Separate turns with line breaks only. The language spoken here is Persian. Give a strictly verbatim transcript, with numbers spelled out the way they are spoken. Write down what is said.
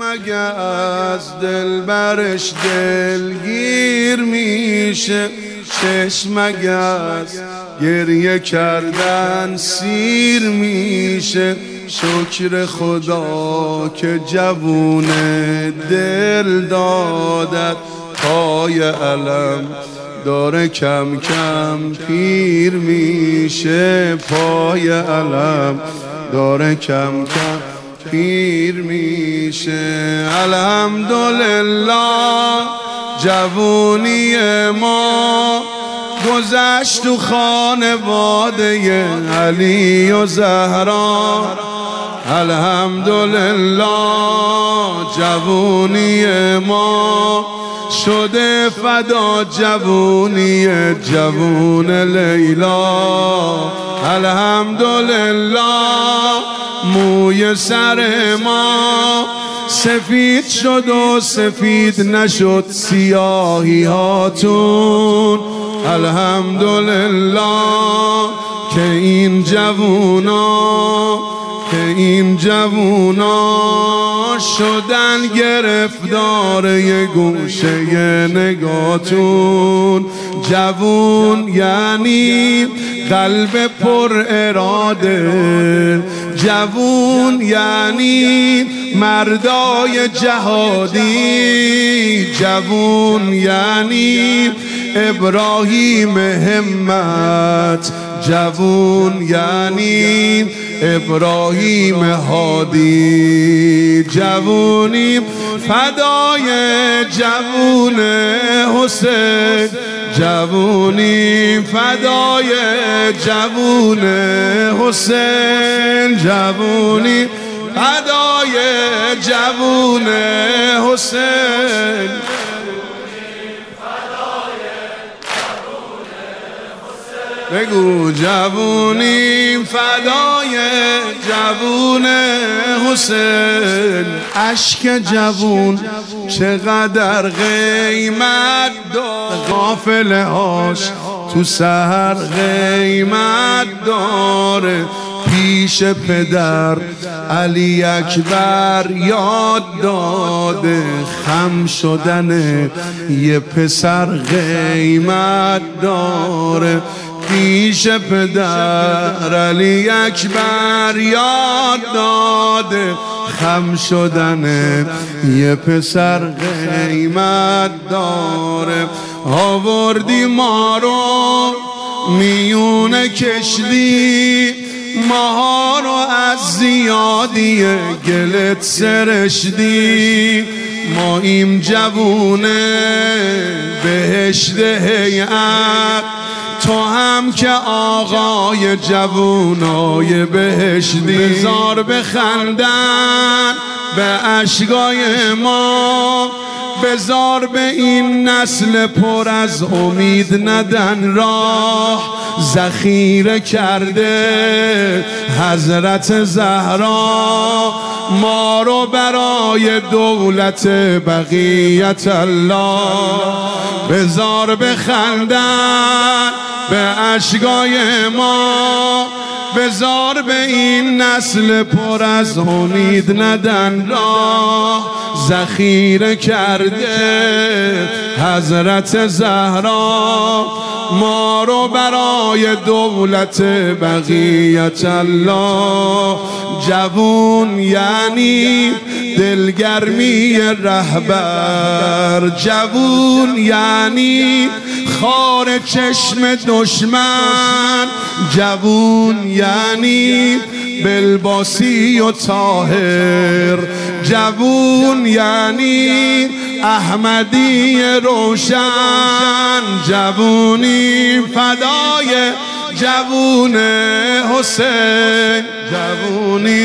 مگه از دل برش دلگیر میشه؟ چشم مگه از گریه کردن سیر میشه؟ شکر خدا که جوون دل دادت، پای علم داره کم کم پیر میشه. پای علم داره کم کم پیر میشه. الحمدلله جوونی ما گذشت تو خانواده علی و زهرا. الحمدلله جوونی ما شده فدا جوونی جوون لیلا. الحمدلله موی سر ما سفید شد و سفید نشد سیاهی هاتون. الحمدلله که این جوونا که این جوونا شدن گرفتار یه گوشه نگاتون. جوون یعنی قلب پر اراده، جوون یعنی مردای جهادی، جوون یعنی ابراهیم همت، جوون یعنی ابراهیم هادی. جوونی فدای جوون حسین، جوونی فدای جوون حسین، جوونی فدای جوون حسین. بگو جوونی فدای جوون حسین. اشک جوون چقدر قیمت داره، قافله هاش تو سحر قیمت داره. پیش پدر علی اکبر یاد داده، خم شدن یه پسر قیمت داره. پیش پدر علی اکبر یاد داده، خم شدن یه پسر قیمت داره. آوردی ما رو میون کشتی، ماها رو از زیادی گلت سرشتی. ما این جوونه بهشت هیئت، تو هم که آقای جوونای بهشتی. بذار بخندن به اشکای ما، بذار به این نسل پر از امید ندن راه. ذخیره کرده حضرت زهرا ما رو برای دولت بقیت الله. بذار بخندن به اشکای ما، بذار به این نسل پر از امید ندن راه. ذخیره کرده حضرت زهرا ما رو برای دولت بقیت الله. جوون یعنی دلگرمی رهبر، جوون یعنی خار چشم دشمن، جوون یعنی بلباسی و طاهر، جوون یعنی احمدی روشن. جوونی فدای جوون حسین، جوونی